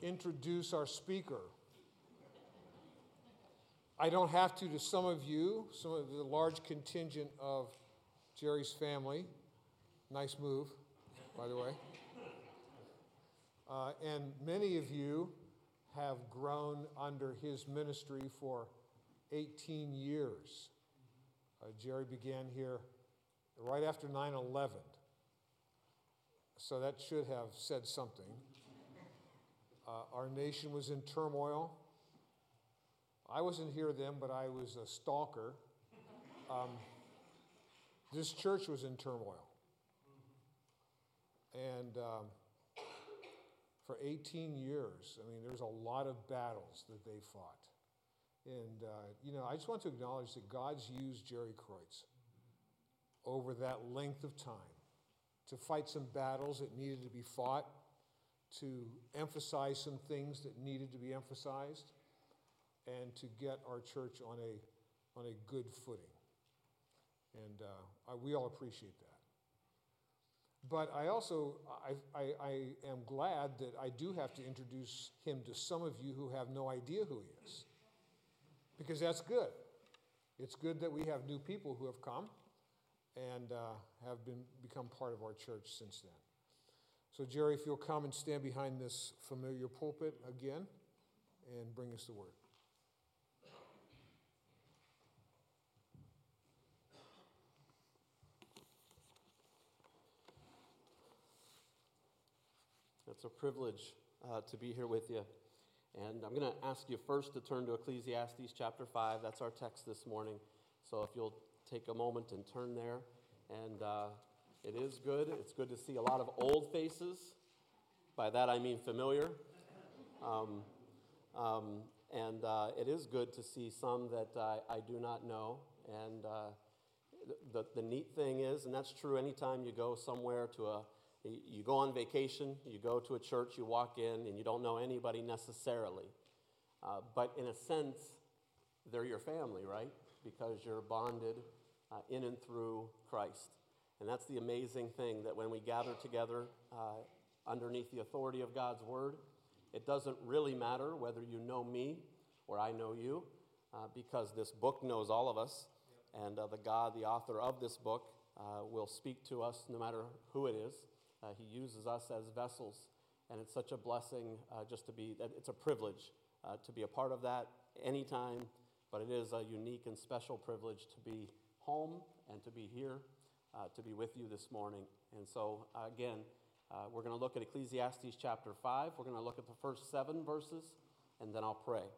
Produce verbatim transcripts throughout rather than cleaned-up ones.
introduce our speaker. I don't have to to some of you, some of the large contingent of Jerry's family. Nice move, by the way. Uh, and many of you have grown under his ministry for eighteen years. Uh, Jerry began here right after nine eleven. So that should have said something. Uh, our nation was in turmoil. I wasn't here then, but I was a stalker. Um, this church was in turmoil. And um, for eighteen years, I mean, there's a lot of battles that they fought. And, uh, you know, I just want to acknowledge that God's used Jerry Kreutz over that length of time to fight some battles that needed to be fought, to emphasize some things that needed to be emphasized, and to get our church on a, on a good footing. And uh, I, we all appreciate that. But I also, I, I, I am glad that I do have to introduce him to some of you who have no idea who he is. Because that's good. It's good that we have new people who have come and uh, have been become part of our church since then. So Jerry, if you'll come and stand behind this familiar pulpit again and bring us the word. It's a privilege uh, to be here with you. And I'm going to ask you first to turn to Ecclesiastes chapter five. That's our text this morning. So if you'll take a moment and turn there. And uh, it is good. It's good to see a lot of old faces. By that I mean familiar. Um, um, and uh, it is good to see some that uh, I do not know. And uh, the, the neat thing is, and that's true anytime you go somewhere to a You go on vacation, you go to a church, you walk in, and you don't know anybody necessarily. Uh, but in a sense, they're your family, right? Because you're bonded uh, in and through Christ. And that's the amazing thing, that when we gather together uh, underneath the authority of God's Word, it doesn't really matter whether you know me or I know you, uh, because this book knows all of us. And uh, the God, the author of this book, uh, will speak to us no matter who it is. Uh, he uses us as vessels, and it's such a blessing uh, just to be, it's a privilege uh, to be a part of that anytime, but it is a unique and special privilege to be home and to be here, uh, to be with you this morning. And so, uh, again, uh, we're going to look at Ecclesiastes chapter five. We're going to look at the first seven verses, and then I'll pray.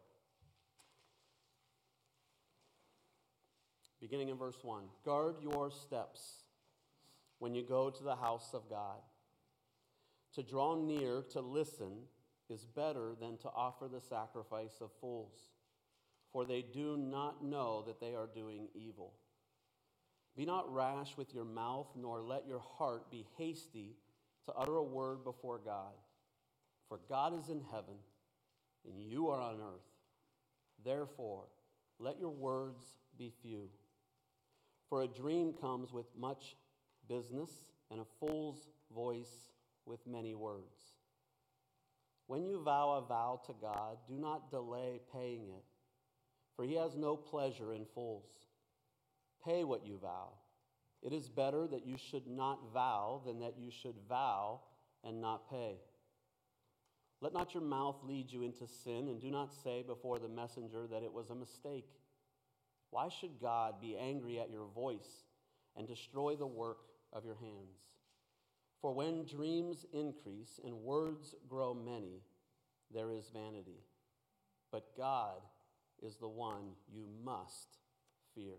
Beginning in verse one, guard your steps when you go to the house of God. To draw near to listen is better than to offer the sacrifice of fools, for they do not know that they are doing evil. Be not rash with your mouth, nor let your heart be hasty to utter a word before God. For God is in heaven, and you are on earth. Therefore, let your words be few. For a dream comes with much business, and a fool's voice with many words. When you vow a vow to God, do not delay paying it, for he has no pleasure in fools. Pay what you vow. It is better that you should not vow than that you should vow and not pay. Let not your mouth lead you into sin, and do not say before the messenger that it was a mistake. Why should God be angry at your voice and destroy the work of your hands? For when dreams increase and words grow many, there is vanity. But God is the one you must fear.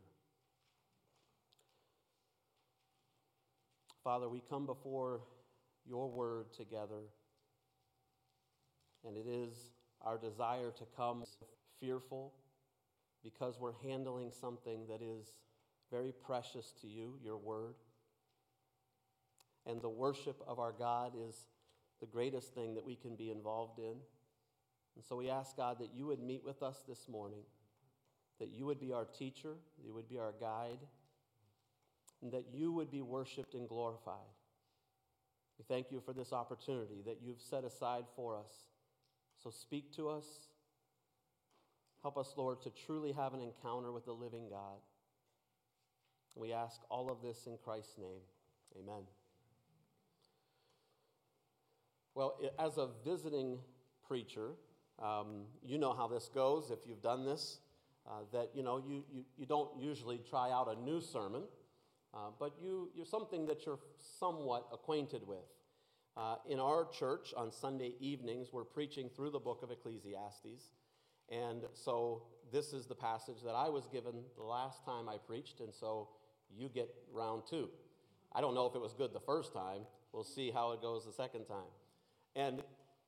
Father, we come before your word together, and it is our desire to come fearful because we're handling something that is very precious to you, your word. And the worship of our God is the greatest thing that we can be involved in. And so we ask, God, that you would meet with us this morning, that you would be our teacher, that you would be our guide, and that you would be worshiped and glorified. We thank you for this opportunity that you've set aside for us So speak to us. Help us, Lord, to truly have an encounter with the living God. We ask all of this in Christ's name. Amen. Well, as a visiting preacher, um, you know how this goes if you've done this, uh, that, you know, you, you, you don't usually try out a new sermon, uh, but you, you're something that you're somewhat acquainted with. Uh, in our church on Sunday evenings, we're preaching through the book of Ecclesiastes. And so this is the passage that I was given the last time I preached, and so you get round two. I don't know if it was good the first time. We'll see how it goes the second time. And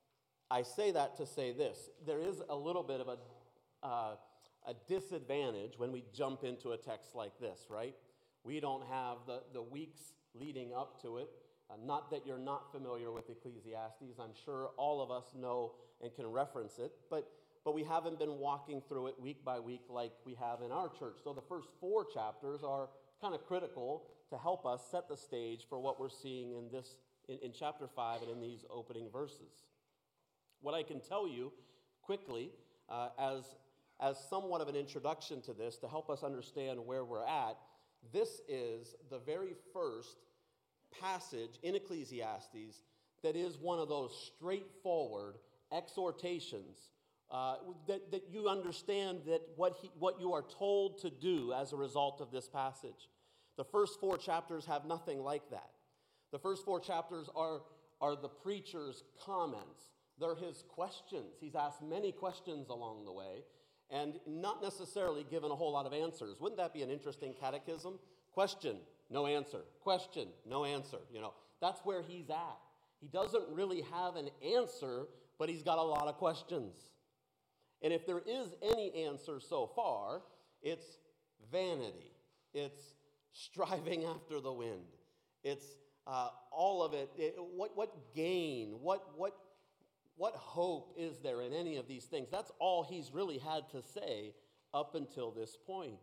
I say that to say this. There is a little bit of a, uh, a disadvantage when we jump into a text like this, right? We don't have the, the weeks leading up to it. Uh, not that you're not familiar with Ecclesiastes. I'm sure all of us know and can reference it, but But we haven't been walking through it week by week like we have in our church. So the first four chapters are kind of critical to help us set the stage for what we're seeing in this in, in chapter five and in these opening verses. What I can tell you quickly, uh, as, as somewhat of an introduction to this, to help us understand where we're at, this is the very first passage in Ecclesiastes that is one of those straightforward exhortations. Uh, that, that you understand that what, he, what you are told to do as a result of this passage. The first four chapters have nothing like that. The first four chapters are, are the preacher's comments. They're his questions. He's asked many questions along the way and not necessarily given a whole lot of answers. Wouldn't that be an interesting catechism? Question, no answer. Question, no answer. You know, that's where he's at. He doesn't really have an answer, but he's got a lot of questions. And if there is any answer so far, it's vanity. It's striving after the wind. It's uh, all of it. it what, what gain, what, what, what hope is there in any of these things? That's all he's really had to say up until this point.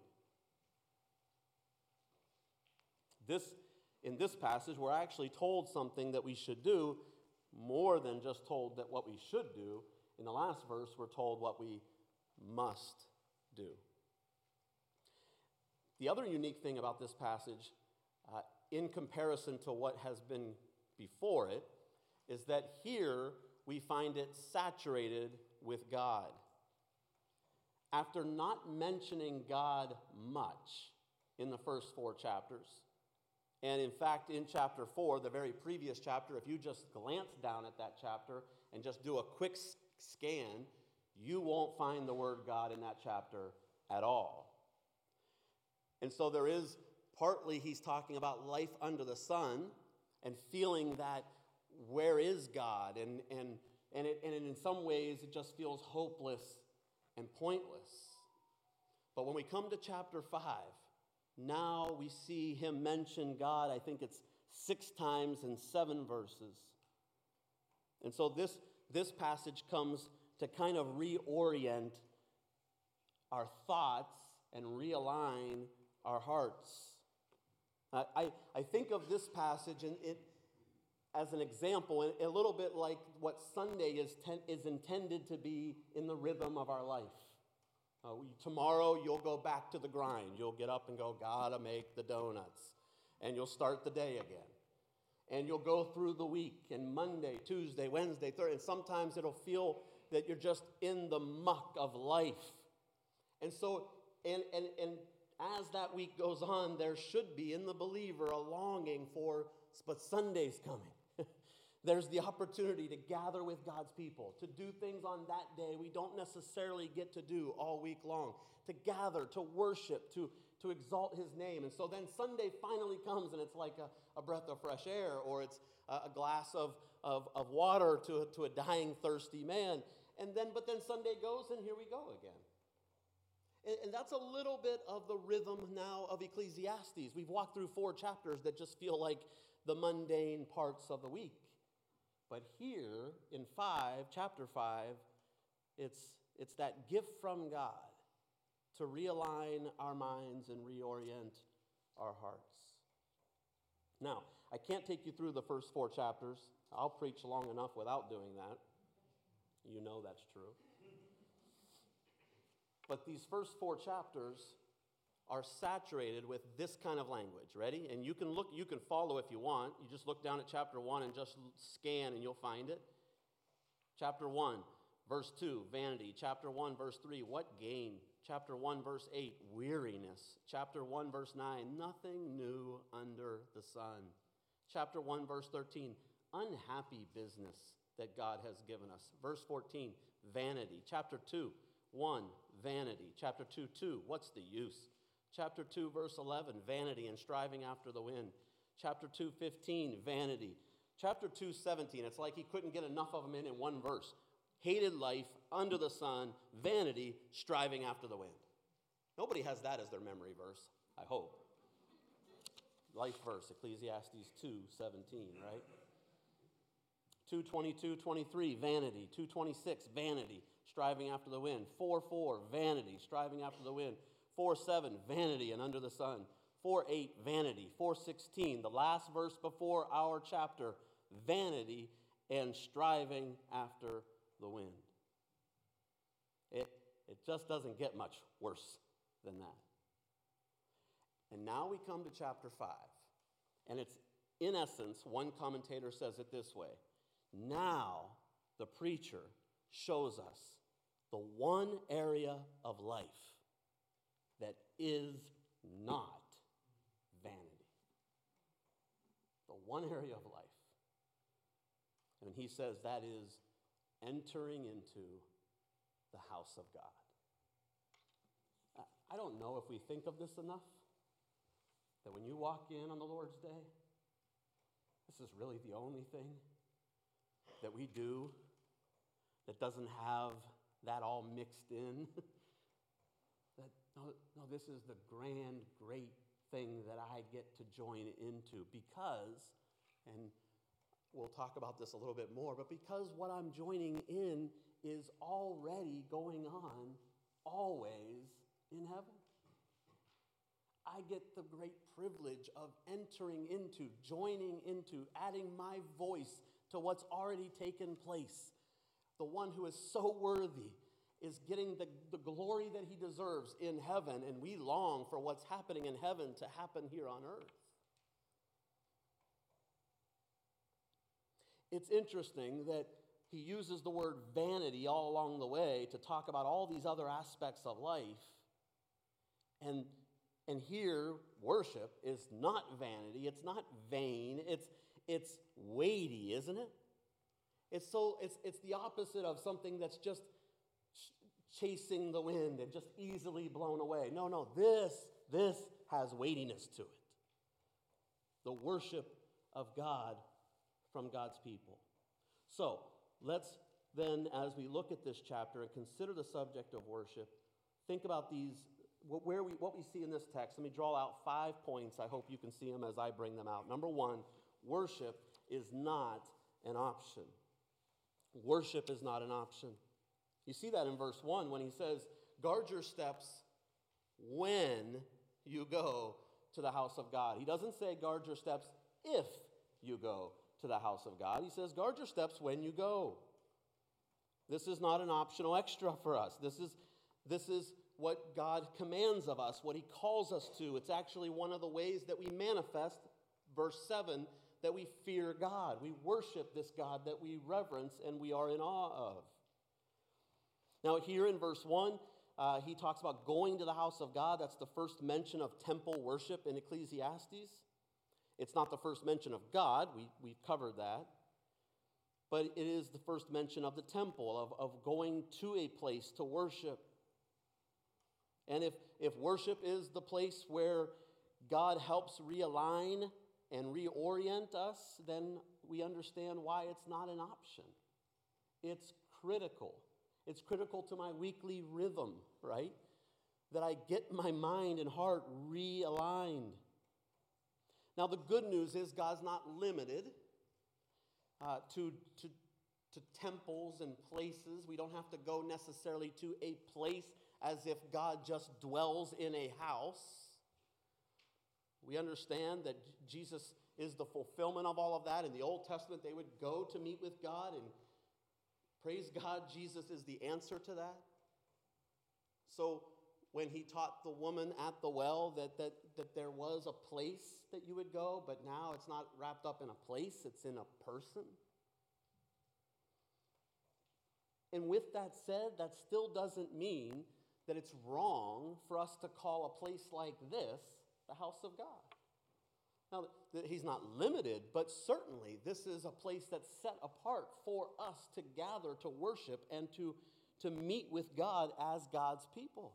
This, in this passage, we're actually told something that we should do more than just told that what we should do. In the last verse, we're told what we must do. The other unique thing about this passage, uh, in comparison to what has been before it, is that here we find it saturated with God. After not mentioning God much in the first four chapters, and in fact, in chapter four, the very previous chapter, if you just glance down at that chapter and just do a quick scan, you won't find the word God in that chapter at all. And so there is, partly he's talking about life under the sun and feeling that where is God? And, and, and, it, and in some ways it just feels hopeless and pointless. But when we come to chapter five, now we see him mention God, I think it's six times in seven verses. And so this This passage comes to kind of reorient our thoughts and realign our hearts. I, I, I think of this passage and it, as an example, a little bit like what Sunday is, ten, is intended to be in the rhythm of our life. Uh, we, tomorrow you'll go back to the grind. You'll get up and go, gotta make the donuts. And you'll start the day again. And you'll go through the week, and Monday, Tuesday, Wednesday, Thursday, and sometimes it'll feel that you're just in the muck of life. And so, and, and, and as that week goes on, there should be in the believer a longing for, but Sunday's coming. There's the opportunity to gather with God's people, to do things on that day we don't necessarily get to do all week long, to gather, to worship, to to exalt his name. And so then Sunday finally comes and it's like a, a breath of fresh air, or it's a, a glass of, of, of water to, to a dying, thirsty man. And then, but then Sunday goes and here we go again. And, and that's a little bit of the rhythm now of Ecclesiastes. We've walked through four chapters that just feel like the mundane parts of the week. But here in five, chapter five, it's, it's that gift from God to realign our minds and reorient our hearts. Now, I can't take you through the first four chapters. I'll preach long enough without doing that. You know that's true. But these first four chapters are saturated with this kind of language. Ready? And you can look, you can follow if you want. You just look down at chapter one and just scan and you'll find it. Chapter one, verse two, vanity. Chapter one, verse three, what gain? Chapter one, verse eight, weariness. Chapter one, verse nine, nothing new under the sun. Chapter one, verse thirteen, unhappy business that God has given us. Verse fourteen, vanity. Chapter two, one, vanity. Chapter two, two, what's the use? Chapter two, verse eleven, vanity and striving after the wind. Chapter two, fifteen, vanity. Chapter two, seventeen, it's like he couldn't get enough of them in in one verse. Hated life, under the sun, vanity, striving after the wind. Nobody has that as their memory verse, I hope. Life verse, Ecclesiastes two, seventeen, right? two, twenty-two, twenty-three, vanity. two, twenty-six, vanity, striving after the wind. four, four, vanity, striving after the wind. four, seven, vanity and under the sun. four, eight, vanity. four, sixteen, the last verse before our chapter, vanity and striving after the wind. It, it just doesn't get much worse than that. And now we come to chapter five. And it's, in essence, one commentator says it this way. Now the preacher shows us the one area of life that is not vanity. The one area of life. And he says that is entering into the house of God. I don't know if we think of this enough, that when you walk in on the Lord's Day, this is really the only thing that we do that doesn't have that all mixed in. That no, no, this is the grand, great thing that I get to join into because, and we'll talk about this a little bit more, but because what I'm joining in is already going on always in heaven. I get the great privilege of entering into, joining into, adding my voice to what's already taken place. The one who is so worthy is getting the, the glory that he deserves in heaven, and we long for what's happening in heaven to happen here on earth. It's interesting that he uses the word vanity all along the way to talk about all these other aspects of life. And, and here, worship is not vanity. It's not vain. It's, it's weighty, isn't it? It's, so, it's, it's the opposite of something that's just ch- chasing the wind and just easily blown away. No, no, this, this has weightiness to it. The worship of God from God's people. So, let's then, as we look at this chapter and consider the subject of worship, think about these, where we, what we see in this text. Let me draw out five points. I hope you can see them as I bring them out. Number one, worship is not an option. Worship is not an option. You see that in verse one when he says, guard your steps when you go to the house of God. He doesn't say guard your steps if you go to the house of God. He says, guard your steps when you go. This is not an optional extra for us. This is, this is what God commands of us, what he calls us to. It's actually one of the ways that we manifest, verse seven, that we fear God. We worship this God that we reverence and we are in awe of. Now here in verse one, uh, he talks about going to the house of God. That's the first mention of temple worship in Ecclesiastes. It's not the first mention of God. We, we've covered that. But it is the first mention of the temple, of, of going to a place to worship. And if, if worship is the place where God helps realign and reorient us, then we understand why it's not an option. It's critical. It's critical to my weekly rhythm, right? That I get my mind and heart realigned. Now, the good news is God's not limited uh, to, to, to temples and places. We don't have to go necessarily to a place as if God just dwells in a house. We understand that Jesus is the fulfillment of all of that. In the Old Testament, they would go to meet with God, and Praise God, Jesus is the answer to that. So when he taught the woman at the well that, that, that there was a place that you would go, but now it's not wrapped up in a place, it's in a person. And with that said, that still doesn't mean that it's wrong for us to call a place like this the house of God. Now, he's not limited, but certainly this is a place that's set apart for us to gather, to worship, and to, to meet with God as God's people.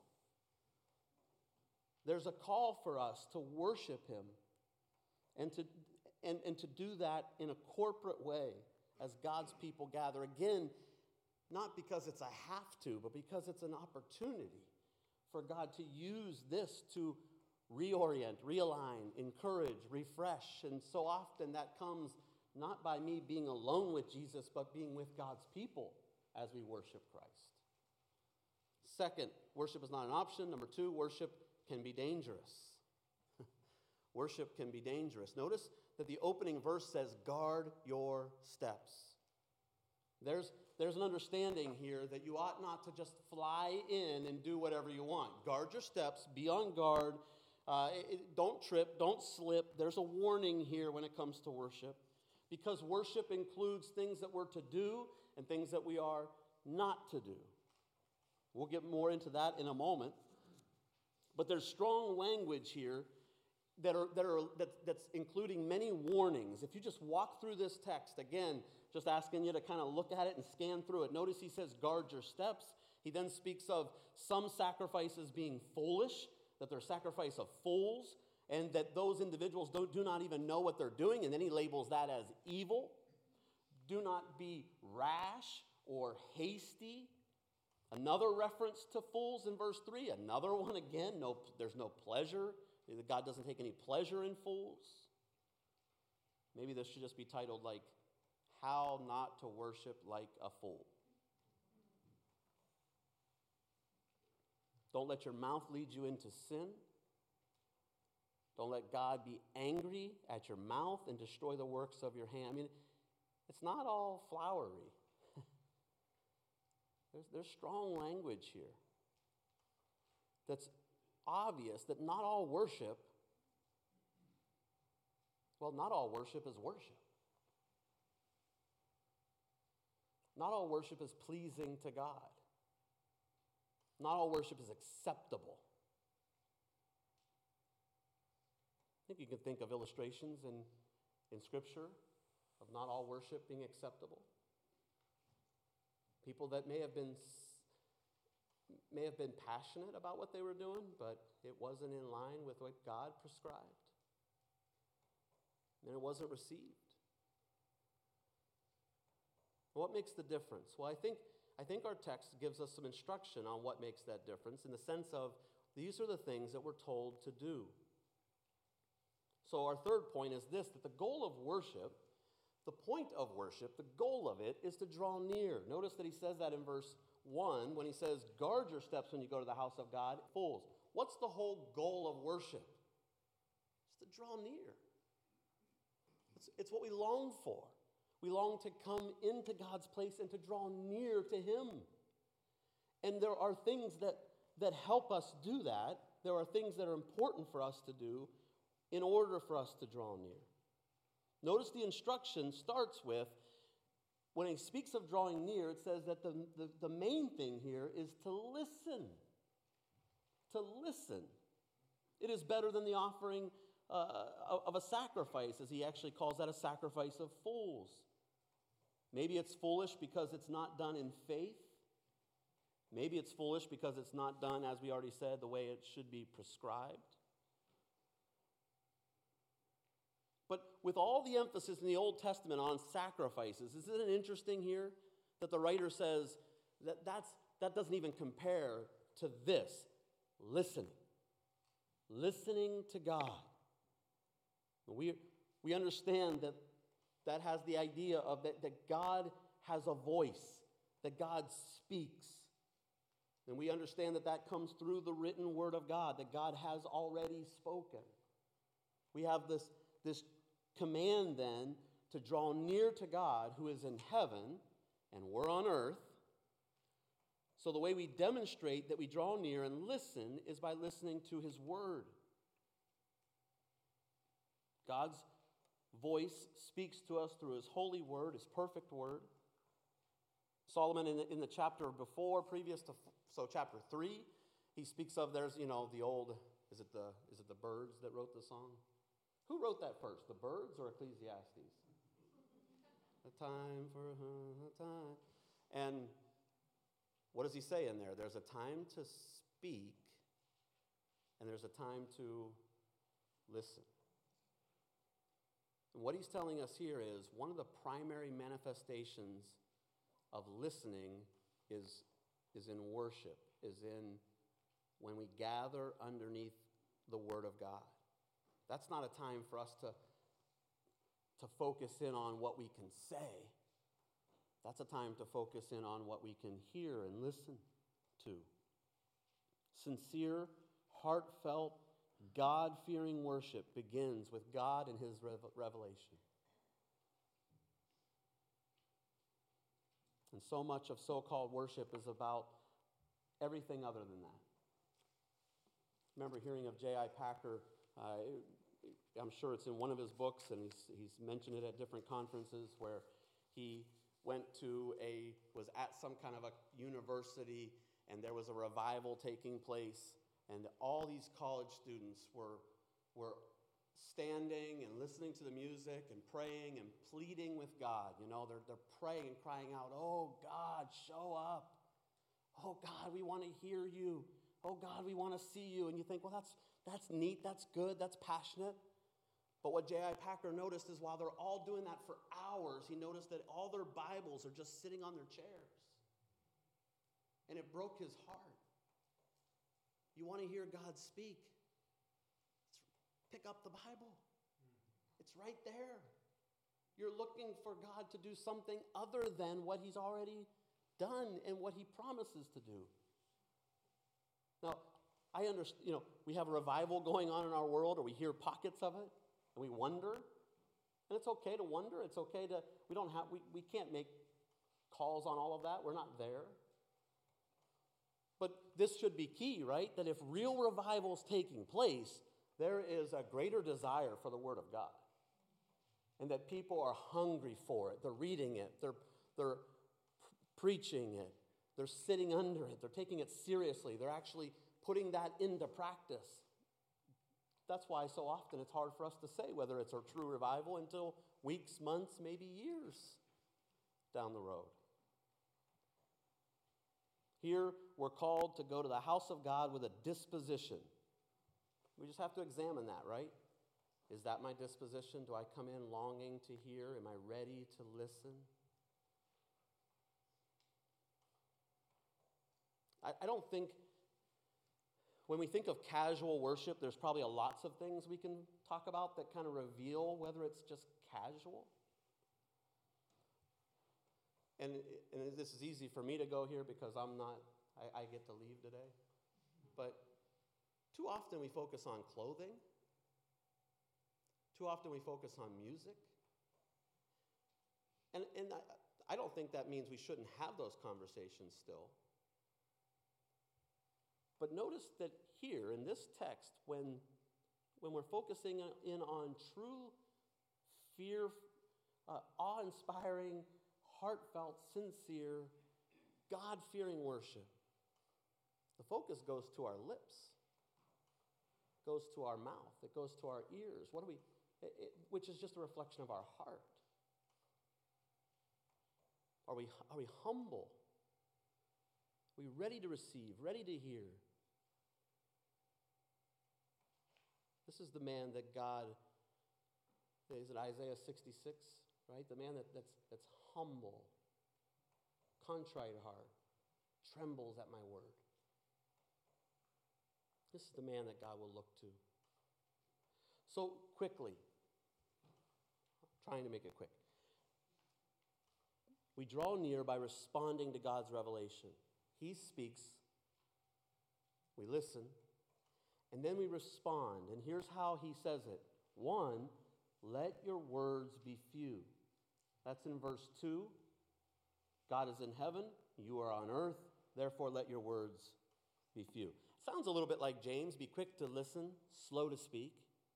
There's a call for us to worship him and to, and, and to do that in a corporate way as God's people gather. Again, not because it's a have to, but because it's an opportunity for God to use this to reorient, realign, encourage, refresh. And so often that comes not by me being alone with Jesus, but being with God's people as we worship Christ. Second, worship is not an option. Number two, worship can be dangerous. Worship can be dangerous. Notice that the opening verse says, guard your steps. There's, there's an understanding here that you ought not to just fly in and do whatever you want. Guard your steps, be on guard. Uh, it, don't trip, don't slip. There's a warning here when it comes to worship, because worship includes things that we're to do and things that we are not to do. We'll get more into that in a moment. But there's strong language here that are, that are, that, that's including many warnings. If you just walk through this text, again, just asking you to kind of look at it and scan through it. Notice he says, guard your steps. He then speaks of some sacrifices being foolish, that they're sacrifice of fools, and that those individuals don't, do not even know what they're doing, and then he labels that as evil. Do not be rash or hasty. Another reference to fools in verse three. Another one again, no, there's no pleasure. God doesn't take any pleasure in fools. Maybe this should just be titled like, How Not to Worship Like a Fool. Don't let your mouth lead you into sin. Don't let God be angry at your mouth and destroy the works of your hand. I mean, it's not all flowery. there's, there's strong language here that's obvious that not all worship, well, not all worship is worship. Not all worship is pleasing to God. Not all worship is acceptable. I think you can think of illustrations in, in Scripture of not all worship being acceptable. People that may have been may have been passionate about what they were doing, but it wasn't in line with what God prescribed. And it wasn't received. What makes the difference? Well, I think, I think our text gives us some instruction on what makes that difference in the sense of these are the things that we're told to do. So our third point is this, that the goal of worship, the point of worship, the goal of it is to draw near. Notice that he says that in verse one when he says, guard your steps when you go to the house of God, fools. What's the whole goal of worship? It's to draw near. It's, it's what we long for. We long to come into God's place and to draw near to him. And there are things that, that help us do that. There are things that are important for us to do in order for us to draw near. Notice the instruction starts with, when he speaks of drawing near, it says that the, the, the main thing here is to listen. To listen. It is better than the offering uh, of a sacrifice, as he actually calls that a sacrifice of fools. Maybe it's foolish because it's not done in faith. Maybe it's foolish because it's not done, as we already said, the way it should be prescribed. But with all the emphasis in the Old Testament on sacrifices, isn't it interesting here that the writer says that that's, that doesn't even compare to this, listening. Listening to God. We, we understand that that has the idea of that, that God has a voice, that God speaks. And we understand that that comes through the written word of God, that God has already spoken. We have this, this command then to draw near to God who is in heaven and we're on earth. So the way we demonstrate that we draw near and listen is by listening to his word. God's voice speaks to us through his holy word, his perfect word. Solomon in the, in the chapter before, previous to, so chapter three, he speaks of, there's, you know, the old, is it the, is it the Birds that wrote the song? Who wrote that first, the Birds or Ecclesiastes? A time for a time. And what does he say in there? There's a time to speak, and there's a time to listen. And what he's telling us here is one of the primary manifestations of listening is, is in worship, is in when we gather underneath the Word of God. That's not a time for us to, to focus in on what we can say. That's a time to focus in on what we can hear and listen to. Sincere, heartfelt, God-fearing worship begins with God and his revelation. And so much of so-called worship is about everything other than that. I remember hearing of J I. Packer. Uh, I'm sure it's in one of his books, and he's, he's mentioned it at different conferences, where he went to a, was at some kind of a university, and there was a revival taking place, and all these college students were, were standing and listening to the music and praying and pleading with God. You know, they're, they're praying and crying out, "Oh, God, show up. Oh, God, we want to hear you. Oh, God, we want to see you." And you think, well, that's, that's neat, that's good, that's passionate. But what J I. Packer noticed is while they're all doing that for hours, he noticed that all their Bibles are just sitting on their chairs. And it broke his heart. You want to hear God speak? Pick up the Bible. It's right there. You're looking for God to do something other than what he's already done and what he promises to do. Now, I understand, you know, we have a revival going on in our world, or we hear pockets of it, and we wonder. And it's okay to wonder. It's okay to, we don't have, we, we can't make calls on all of that. We're not there. But this should be key, right? That if real revival is taking place, there is a greater desire for the Word of God. And that people are hungry for it. They're reading it. They're, they're preaching it. They're sitting under it. They're taking it seriously. They're actually putting that into practice. That's why so often it's hard for us to say whether it's a true revival until weeks, months, maybe years down the road. Here, we're called to go to the house of God with a disposition. We just have to examine that, right? Is that my disposition? Do I come in longing to hear? Am I ready to listen? I, I don't think, when we think of casual worship, there's probably a lots of things we can talk about that kind of reveal whether it's just casual. And, and this is easy for me to go here because I'm not, I, I get to leave today. But too often we focus on clothing. Too often we focus on music. And, and I, I don't think that means we shouldn't have those conversations still. But notice that here in this text, when, when we're focusing in on true fear, uh, awe-inspiring, heartfelt, sincere, God-fearing worship, the focus goes to our lips, goes to our mouth, it goes to our ears. What do we, it, it, which is just a reflection of our heart. Are we, are we humble? Are we ready to receive, ready to hear? This is the man that God, is it Isaiah sixty-six, right? The man that, that's, that's humble, contrite heart, trembles at my word. This is the man that God will look to. So quickly, trying to make it quick. We draw near by responding to God's revelation. He speaks, we listen, and then we respond. And here's how he says it. One, let your words be few. That's in verse two. God is in heaven, you are on earth, therefore let your words be few. Sounds a little bit like James, be quick to listen, slow to speak.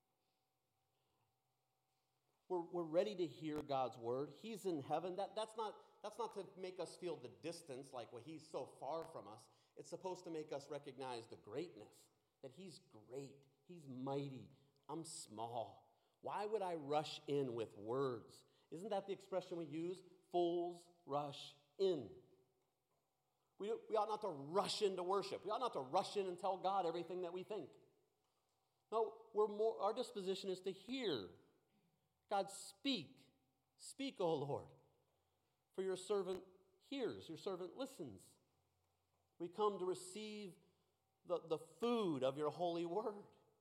We're, we're ready to hear God's word. He's in heaven. That, that's, not, that's not to make us feel the distance, like, well, he's so far from us. It's supposed to make us recognize the greatness, that he's great, he's mighty, I'm small. Why would I rush in with words? Isn't that the expression we use? Fools rush in. We, we ought not to rush into worship. We ought not to rush in and tell God everything that we think. No, we're more, our disposition is to hear. God, speak. Speak, O Lord. For your servant hears, your servant listens. We come to receive the, the food of your holy word.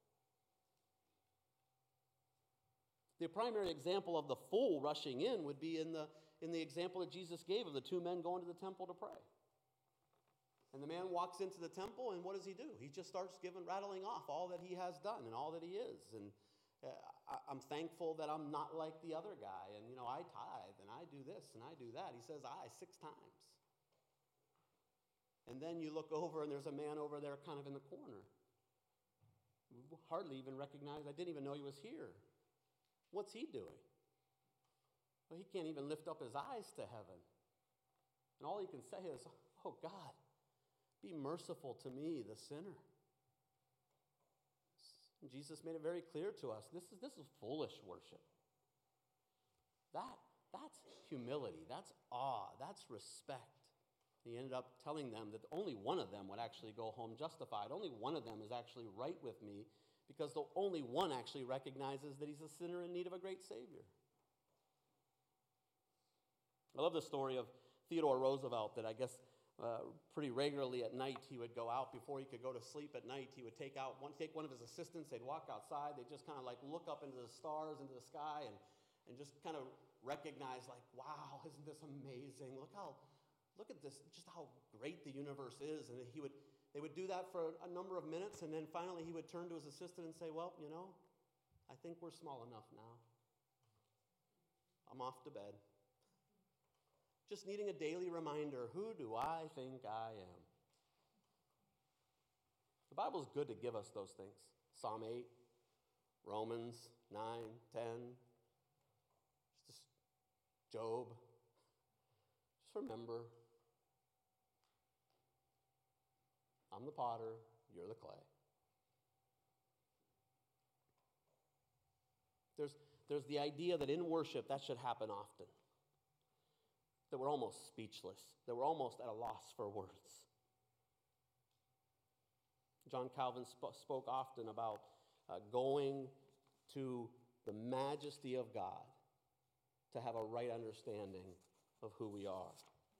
The primary example of the fool rushing in would be in the, in the example that Jesus gave of the two men going to the temple to pray. And the man walks into the temple, and what does he do? He just starts giving, rattling off all that he has done and all that he is. And uh, I, I'm thankful that I'm not like the other guy. And, you know, I tithe, and I do this, and I do that. He says, I, six times. And then you look over, and there's a man over there kind of in the corner. Hardly even recognized, I didn't even know he was here. What's he doing? Well, he can't even lift up his eyes to heaven. And all he can say is, oh, God, be merciful to me, the sinner. And Jesus made it very clear to us, this is, this is foolish worship. That, that's humility, that's awe, that's respect. He ended up telling them that only one of them would actually go home justified. Only one of them is actually right with me, because the only one actually recognizes that he's a sinner in need of a great Savior. I love the story of Theodore Roosevelt, that I guess uh, pretty regularly at night he would go out before he could go to sleep at night. He would take out one, take one of his assistants. They'd walk outside. They'd just kind of like look up into the stars, into the sky, and, and just kind of recognize, like, wow, isn't this amazing? Look how, look at this, just how great the universe is. And he would, they would do that for a number of minutes, and then finally he would turn to his assistant and say, well, you know, I think we're small enough now. I'm off to bed. Just needing a daily reminder, who do I think I am? The Bible is good to give us those things. Psalm eight, Romans nine, ten, just Job. Just remember, I'm the potter, you're the clay. There's, there's the idea that in worship that should happen often. That we're almost speechless, that we're almost at a loss for words. John Calvin sp- spoke often about uh, going to the majesty of God to have a right understanding of who we are.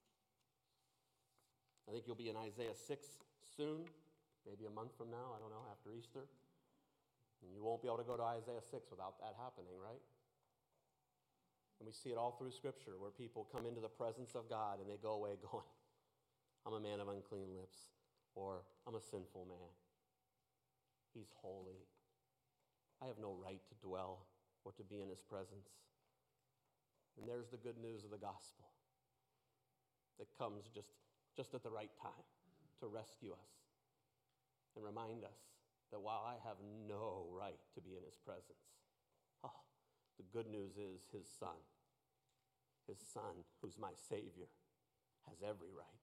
I think you'll be in Isaiah six soon, maybe a month from now, I don't know, after Easter. And you won't be able to go to Isaiah six without that happening, right? And we see it all through Scripture, where people come into the presence of God and they go away going, I'm a man of unclean lips, or I'm a sinful man. He's holy. I have no right to dwell or to be in his presence. And there's the good news of the gospel that comes just, just at the right time to rescue us and remind us that while I have no right to be in his presence, oh, the good news is his son, his son, who's my Savior, has every right.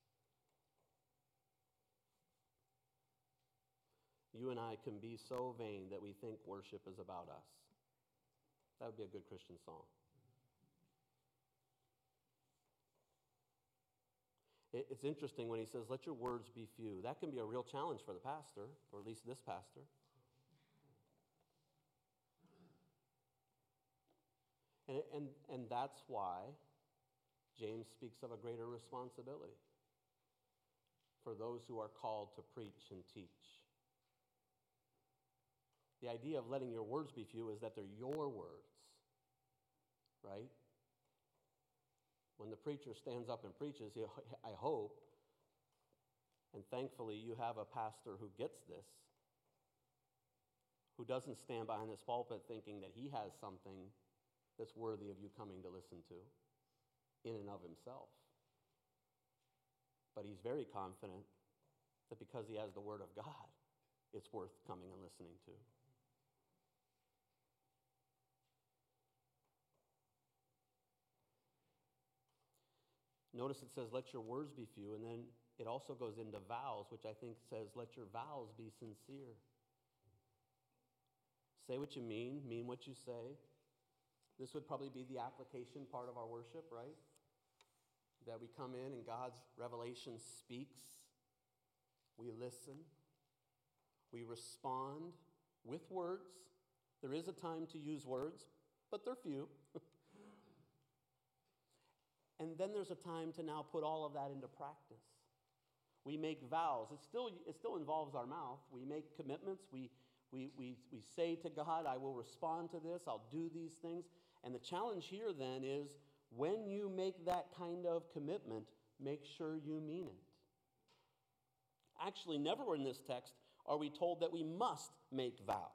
You and I can be so vain that we think worship is about us. That would be a good Christian song. It, it's interesting when he says, let your words be few. That can be a real challenge for the pastor, or at least this pastor. And, and, and that's why James speaks of a greater responsibility for those who are called to preach and teach. The idea of letting your words be few is that they're your words, right? When the preacher stands up and preaches, I hope, and thankfully you have a pastor who gets this, who doesn't stand behind this pulpit thinking that he has something that's worthy of you coming to listen to in and of himself. but he's very confident that because he has the Word of God, it's worth coming and listening to. Notice it says, let your words be few, and then it also goes into vows, which I think says, let your vows be sincere. Say what you mean, mean what you say. This would probably be the application part of our worship, right? That we come in and God's revelation speaks. We listen. We respond with words. There is a time to use words, but they're few. And then there's a time to now put all of that into practice. We make vows. It still, it still involves our mouth. We make commitments. We, we, we, we say to God, I will respond to this. I'll do these things. And the challenge here then is when you make that kind of commitment, make sure you mean it. Actually, never in this text are we told that we must make vows.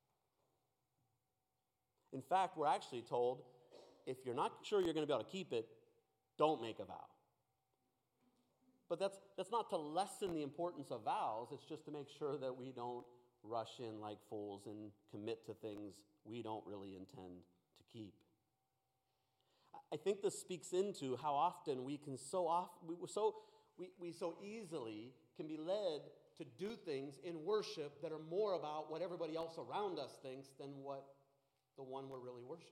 In fact, we're actually told if you're not sure you're going to be able to keep it, don't make a vow. But that's, that's not to lessen the importance of vows. It's just to make sure that we don't rush in like fools and commit to things we don't really intend to keep. I think this speaks into how often we can so often, we so, we, we so easily can be led to do things in worship that are more about what everybody else around us thinks than what the one we're really worshiping.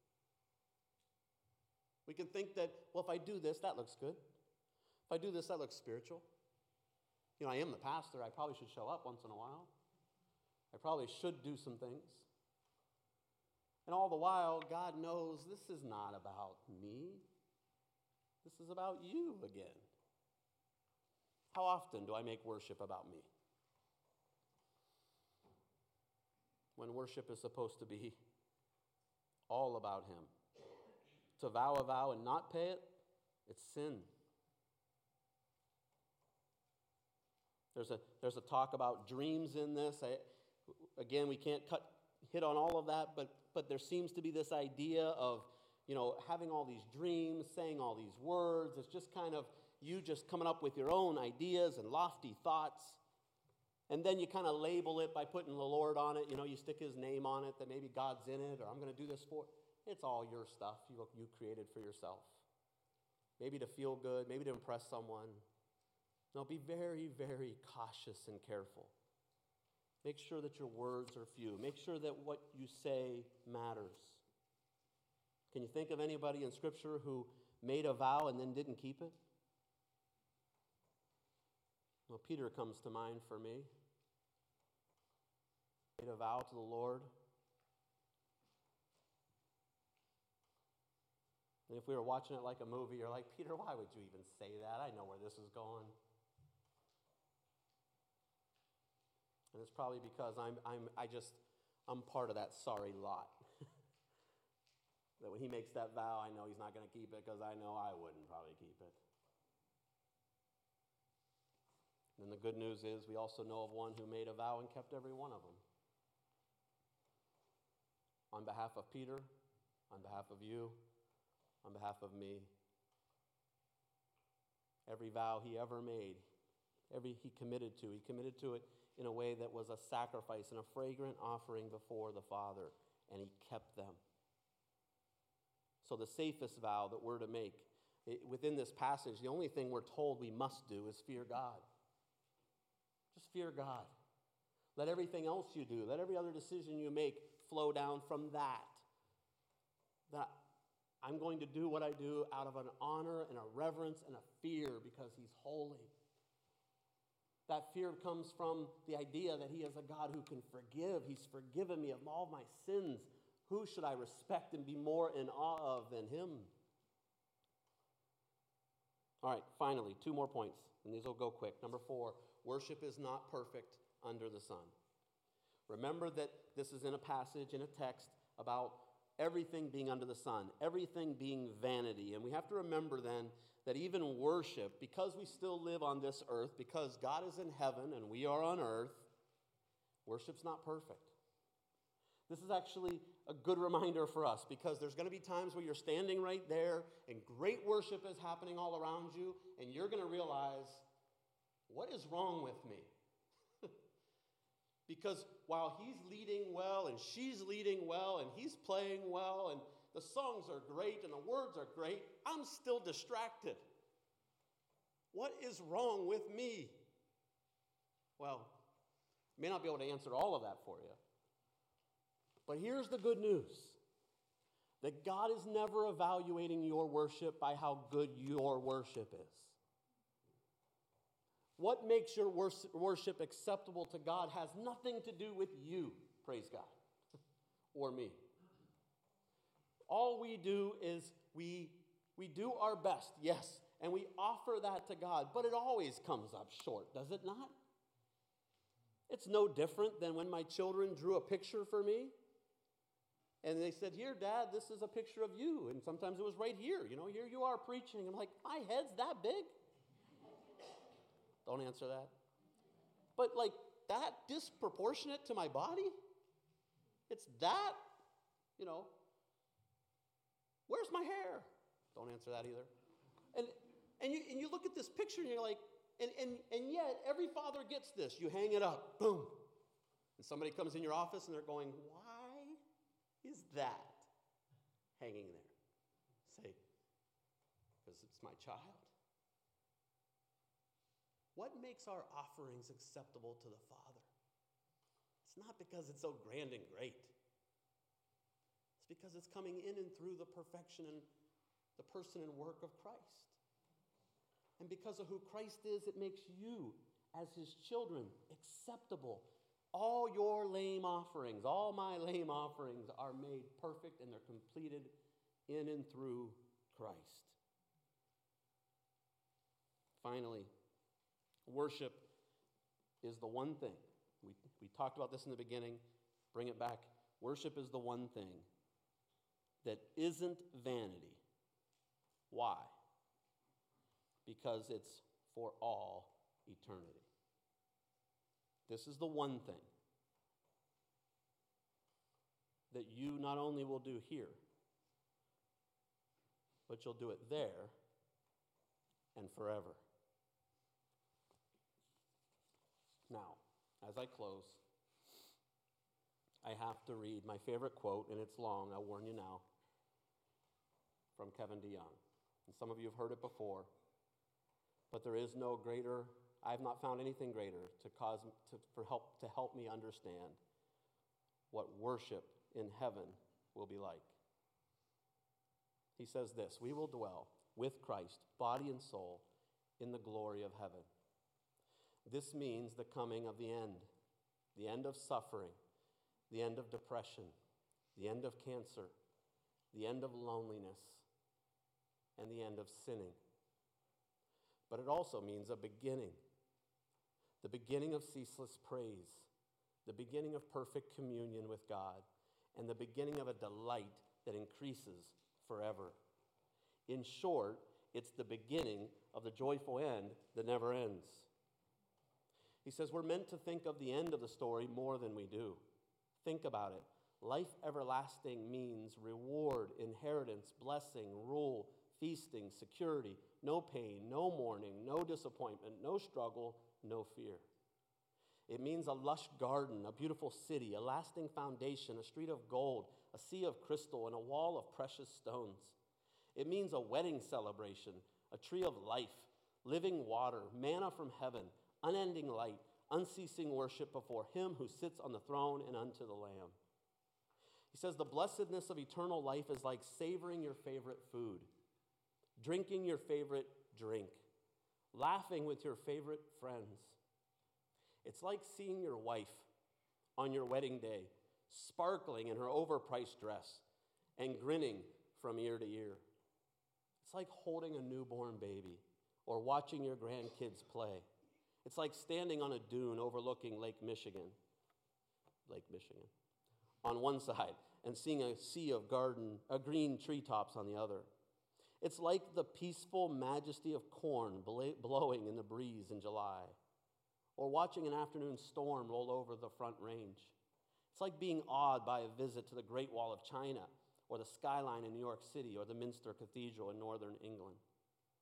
We can think that, well, if I do this, that looks good. If I do this, that looks spiritual. You know, I am the pastor. I probably should show up once in a while. I probably should do some things. And all the while, God knows this is not about me. This is about you again. How often do I make worship about me? When worship is supposed to be all about Him. To vow a vow and not pay it, it's sin. There's a, there's a talk about dreams in this. I, again, we can't cut, hit on all of that, but, but there seems to be this idea of, you know, having all these dreams, saying all these words. It's just kind of you just coming up with your own ideas and lofty thoughts. And then you kind of label it by putting the Lord on it. You know, you stick His name on it, that maybe God's in it, or I'm going to do this for. It's all your stuff you, you created for yourself. Maybe to feel good, maybe to impress someone. No, be very, very cautious and careful. Make sure that your words are few. Make sure that what you say matters. Can you think of anybody in Scripture who made a vow and then didn't keep it? Well, Peter comes to mind for me. Made a vow to the Lord. And if we were watching it like a movie, you're like, Peter, why would you even say that? I know where this is going. And it's probably because I'm, I'm, I just, I'm part of that sorry lot. That when he makes that vow, I know he's not going to keep it because I know I wouldn't probably keep it. And the good news is we also know of one who made a vow and kept every one of them. On behalf of Peter, on behalf of you, on behalf of me, every vow he ever made, every he committed to, he committed to it in a way that was a sacrifice and a fragrant offering before the Father, and he kept them. So the safest vow that we're to make, it, within this passage, the only thing we're told we must do is fear God. Just fear God. Let everything else you do, let every other decision you make flow down from that. That I'm going to do what I do out of an honor and a reverence and a fear because He's holy. That fear comes from the idea that He is a God who can forgive. He's forgiven me of all my sins. Who should I respect and be more in awe of than Him? All right, finally, two more points, and these will go quick. Number four, worship is not perfect under the sun. Remember that this is in a passage, in a text, about everything being under the sun, everything being vanity. And we have to remember then that even worship, because we still live on this earth, because God is in heaven and we are on earth, worship's not perfect. This is actually a good reminder for us because there's going to be times where you're standing right there and great worship is happening all around you and you're going to realize what is wrong with me? Because while he's leading well and she's leading well and he's playing well and the songs are great and the words are great, I'm still distracted. What is wrong with me? Well, I may not be able to answer all of that for you. But here's the good news. That God is never evaluating your worship by how good your worship is. What makes your worship acceptable to God has nothing to do with you, praise God, or me. All we do is we, we do our best, yes, and we offer that to God, but it always comes up short, does it not? It's no different than when my children drew a picture for me, and they said, here, Dad, this is a picture of you, and sometimes it was right here, you know, here you are preaching. I'm like, my head's that big? Don't answer that. But like that disproportionate to my body? It's that, you know, where's my hair? Don't answer that either. And and you and you look at this picture and you're like, and, and, and yet every father gets this. You hang it up, boom. And somebody comes in your office and they're going, why is that hanging there? Say, because it's my child. What makes our offerings acceptable to the Father? It's not because it's so grand and great. It's because it's coming in and through the perfection and the person and work of Christ. And because of who Christ is, it makes you, as his children, acceptable. All your lame offerings, all my lame offerings are made perfect and they're completed in and through Christ. Finally, worship is the one thing. We, we talked about this in the beginning. Bring it back. Worship is the one thing that isn't vanity. Why? Because it's for all eternity. This is the one thing that you not only will do here, but you'll do it there and forever. Now, as I close, I have to read my favorite quote, and it's long, I'll warn you now, from Kevin DeYoung. And some of you have heard it before, but there is no greater, I have not found anything greater to cause to, for help to help me understand what worship in heaven will be like. He says this, we will dwell with Christ, body and soul, in the glory of heaven. This means the coming of the end, the end of suffering, the end of depression, the end of cancer, the end of loneliness, and the end of sinning. But it also means a beginning, the beginning of ceaseless praise, the beginning of perfect communion with God, and the beginning of a delight that increases forever. In short, it's the beginning of the joyful end that never ends. He says we're meant to think of the end of the story more than we do. Think about it. Life everlasting means reward, inheritance, blessing, rule, feasting, security, no pain, no mourning, no disappointment, no struggle, no fear. It means a lush garden, a beautiful city, a lasting foundation, a street of gold, a sea of crystal, and a wall of precious stones. It means a wedding celebration, a tree of life, living water, manna from heaven, unending light, unceasing worship before him who sits on the throne and unto the Lamb. He says the blessedness of eternal life is like savoring your favorite food, drinking your favorite drink, laughing with your favorite friends. It's like seeing your wife on your wedding day, sparkling in her overpriced dress and grinning from ear to ear. It's like holding a newborn baby or watching your grandkids play. It's like standing on a dune overlooking Lake Michigan, Lake Michigan, on one side and seeing a sea of garden, uh, green treetops on the other. It's like the peaceful majesty of corn blowing in the breeze in July, or watching an afternoon storm roll over the Front Range. It's like being awed by a visit to the Great Wall of China, or the skyline in New York City, or the Minster Cathedral in northern England.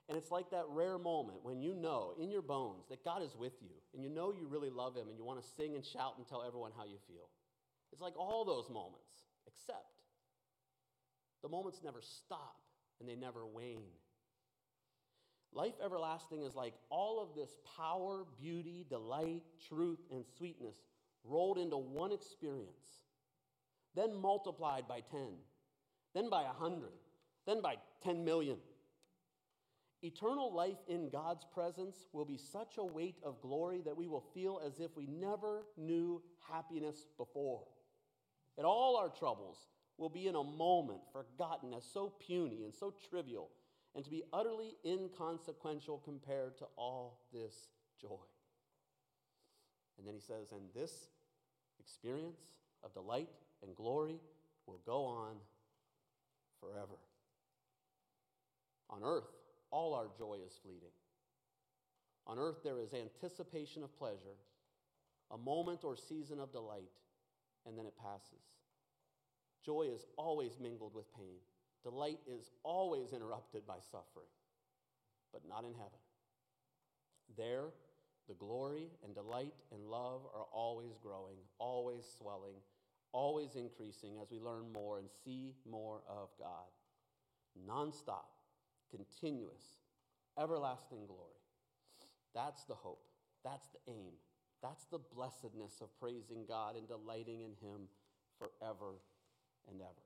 And it's like that rare moment when you know in your bones that God is with you, and you know you really love him, and you want to sing and shout and tell everyone how you feel. It's like all those moments, except the moments never stop and they never wane. Life everlasting is like all of this power, beauty, delight, truth, and sweetness rolled into one experience, then multiplied by ten, then by a hundred, then by ten million. Eternal life in God's presence will be such a weight of glory that we will feel as if we never knew happiness before. And all our troubles will be in a moment forgotten as so puny and so trivial, and to be utterly inconsequential compared to all this joy. And then he says, and this experience of delight and glory will go on forever. On earth, all our joy is fleeting. On earth, there is anticipation of pleasure, a moment or season of delight, and then it passes. Joy is always mingled with pain. Delight is always interrupted by suffering, but not in heaven. There, the glory and delight and love are always growing, always swelling, always increasing as we learn more and see more of God. Nonstop, continuous, everlasting glory. That's the hope. That's the aim. That's the blessedness of praising God and delighting in him forever and ever.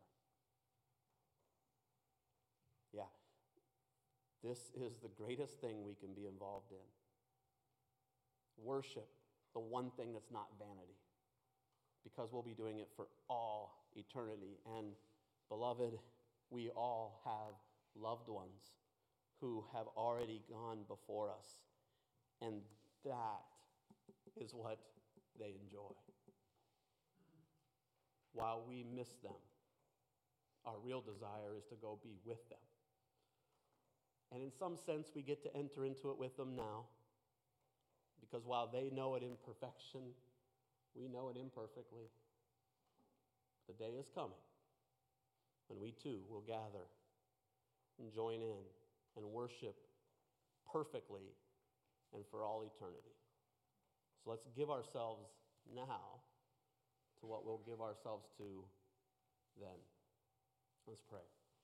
Yeah, this is the greatest thing we can be involved in. Worship, the one thing that's not vanity, because we'll be doing it for all eternity. And beloved, we all have loved ones who have already gone before us, and that is what they enjoy. While we miss them, our real desire is to go be with them. And in some sense, we get to enter into it with them now, because while they know it in perfection, we know it imperfectly. The day is coming when we too will gather and join in and worship perfectly and for all eternity. So let's give ourselves now to what we'll give ourselves to then. Let's pray.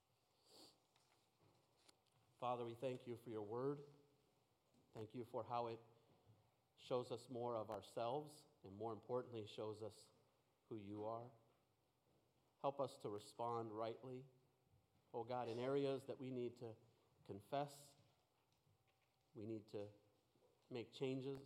Father, we thank you for your word. Thank you for how it shows us more of ourselves, and more importantly, shows us who you are. Help us to respond rightly, oh God, in areas that we need to confess, we need to make changes.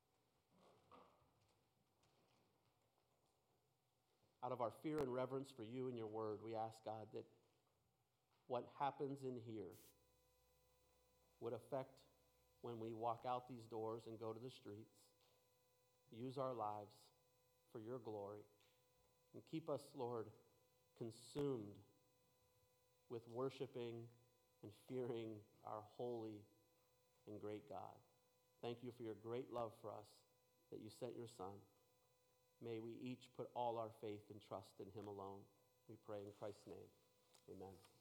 Out of our fear and reverence for you and your word, we ask, God, that what happens in here would affect when we walk out these doors and go to the streets. Use our lives for your glory. And keep us, Lord, consumed with worshiping and fearing our holy and great God. Thank you for your great love for us, that you sent your Son. May we each put all our faith and trust in him alone. We pray in Christ's name. Amen.